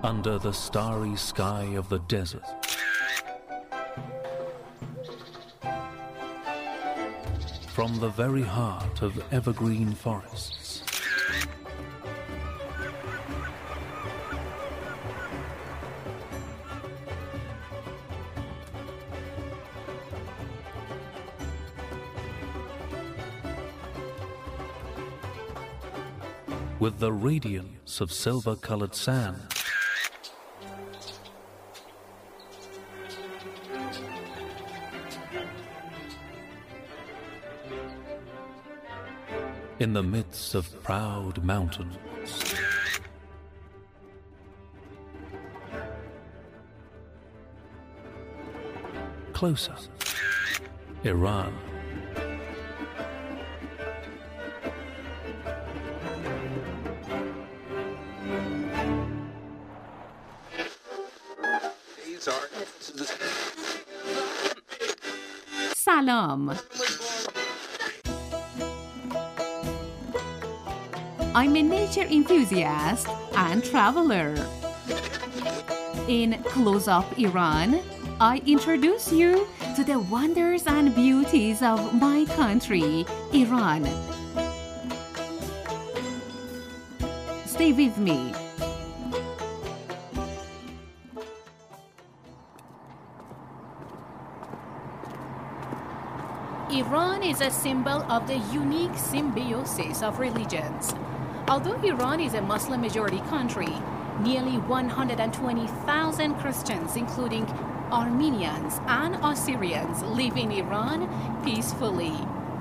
under the starry sky of the desert. From the very heart of evergreen forests. With the radiance of silver-colored sand. In the midst of proud mountains. Closer, Iran. Salam. I'm a nature enthusiast and traveler. In Close Up Iran, I introduce you to the wonders and beauties of my country, Iran. Stay with me. Iran is a symbol of the unique symbiosis of religions. Although Iran is a Muslim-majority country, nearly 120,000 Christians, including Armenians and Assyrians, live in Iran peacefully.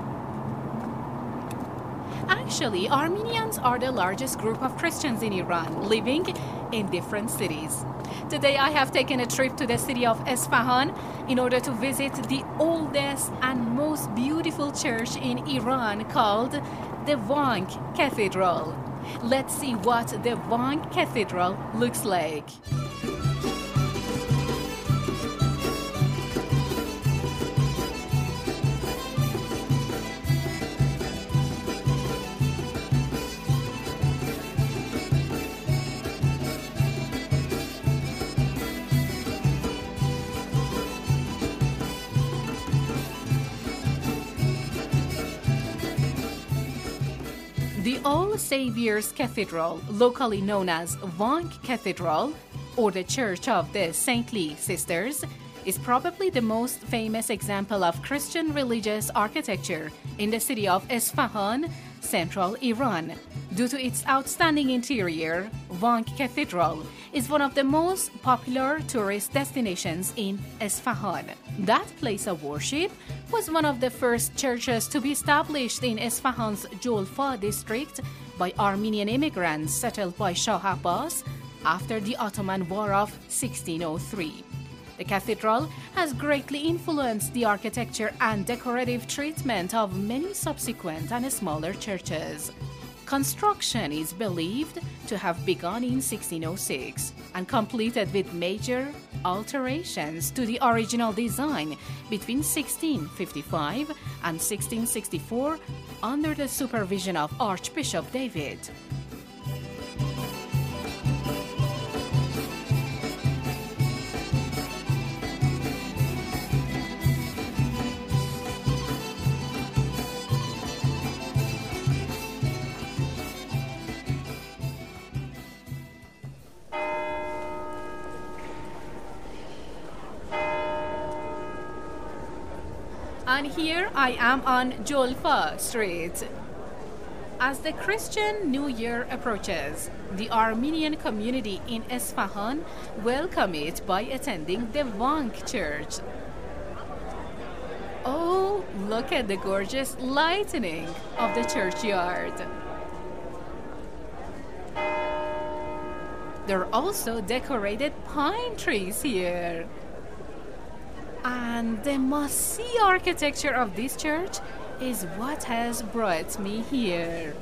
Actually, Armenians are the largest group of Christians in Iran, living in different cities. Today, I have taken a trip to the city of Isfahan in order to visit the oldest and most beautiful church in Iran called the Vank Cathedral. Let's see what the Vank Cathedral looks like. The All Saviors Cathedral, locally known as Vank Cathedral, or the Church of the Saintly Sisters, is probably the most famous example of Christian religious architecture in the city of Isfahan, central Iran. Due to its outstanding interior, Vank Cathedral is one of the most popular tourist destinations in Isfahan. That place of worship was one of the first churches to be established in Isfahan's Jolfa district by Armenian immigrants settled by Shah Abbas after the Ottoman War of 1603. The cathedral has greatly influenced the architecture and decorative treatment of many subsequent and smaller churches. Construction is believed to have begun in 1606 and completed with major alterations to the original design between 1655 and 1664 under the supervision of Archbishop David. And here I am on Jolfa Street. As the Christian New Year approaches, the Armenian community in Isfahan welcome it by attending the Vank Church. Oh, look at the gorgeous lighting of the churchyard. There are also decorated pine trees here. And the must-see architecture of this church is what has brought me here.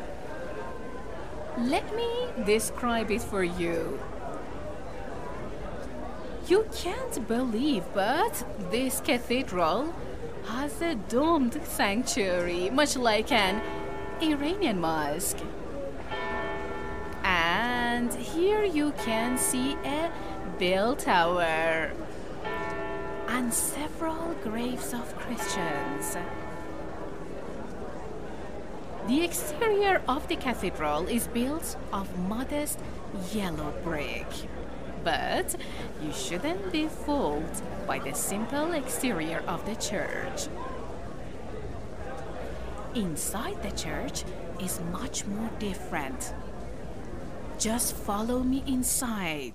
Let me describe it for you. You can't believe, but this cathedral has a domed sanctuary, much like an Iranian mosque. And And here you can see a bell tower and several graves of Christians. The exterior of the cathedral is built of modest yellow brick, but you shouldn't be fooled by the simple exterior of the church. Inside the church is much more different. Just follow me inside.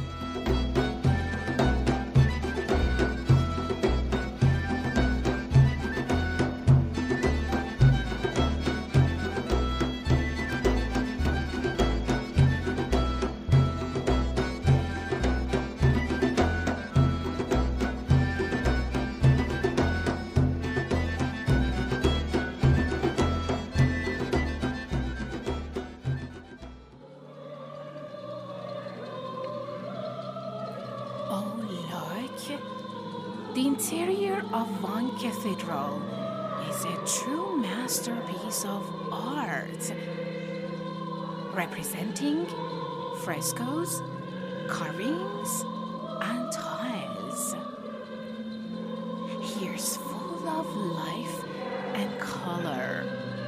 The interior of Vannes Cathedral is a true masterpiece of art, representing frescoes, carvings, and tiles. Here's full of life and color.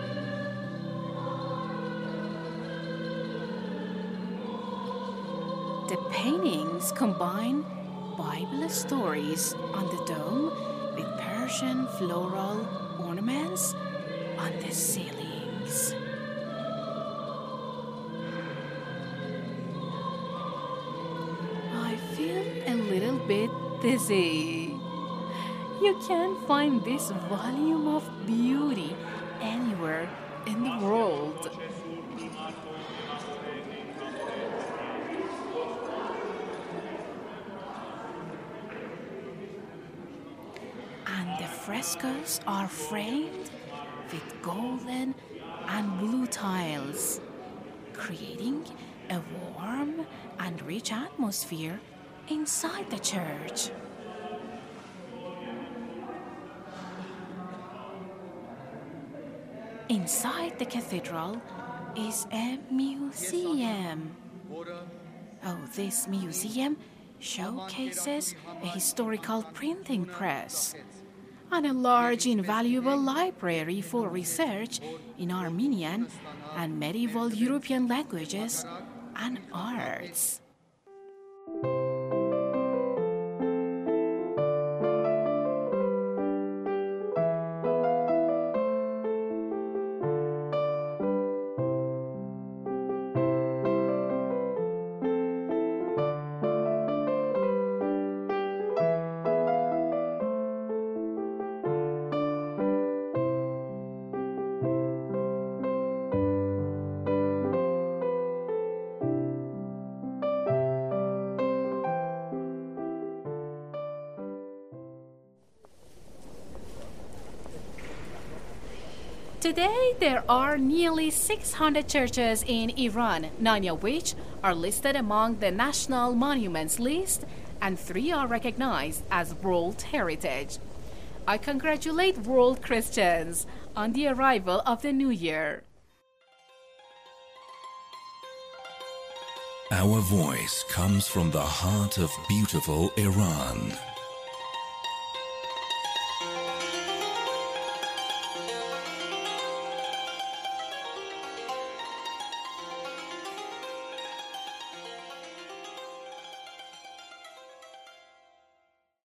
The paintings combine Bible stories on the dome with Persian floral ornaments on the ceilings. I feel a little bit dizzy. You can't find this volume of beauty anywhere in the world. Frescoes are framed with golden and blue tiles, creating a warm and rich atmosphere inside the church. Inside the cathedral is a museum. This museum showcases a historical printing press and a large invaluable library for research in Armenian and medieval European languages and arts. Today, there are nearly 600 churches in Iran, 9 of which are listed among the National Monuments list, and 3 are recognized as World Heritage. I congratulate world Christians on the arrival of the new year. Our voice comes from the heart of beautiful Iran.